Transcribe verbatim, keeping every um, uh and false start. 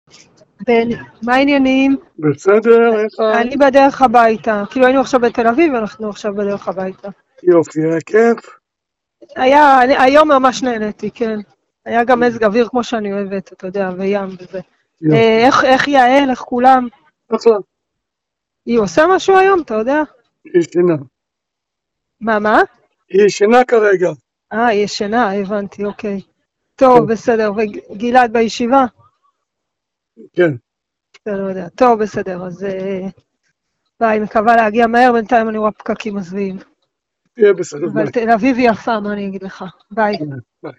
בן, מה העניינים? בסדר, איך ה... אני בדרך הביתה. כאילו היינו עכשיו בתל אביב, ואנחנו עכשיו בדרך הביתה. יופי, היה כיף? היה, אני- היום ממש נהניתי, כן. היה גם מזג אוויר כמו שאני אוהבת, אתה יודע, וים וזה. יופי. אה, איך, איך יעל, איך כולם? אחלה, היא עושה משהו היום, אתה יודע? היא ישנה. מה, מה? היא ישנה כרגע. אה, היא ישנה, הבנתי, אוקיי. כן, טוב, בסדר. וגלעד בישיבה? כן, אתה לא יודע. טוב, בסדר, אז... אה, ביי, מקווה להגיע מהר, בינתיים אני רואה פקקים מזוויעים. תהיה בסדר, אבל ביי. תל אביב היא יפה, מה אני אגיד לך? ביי. ביי.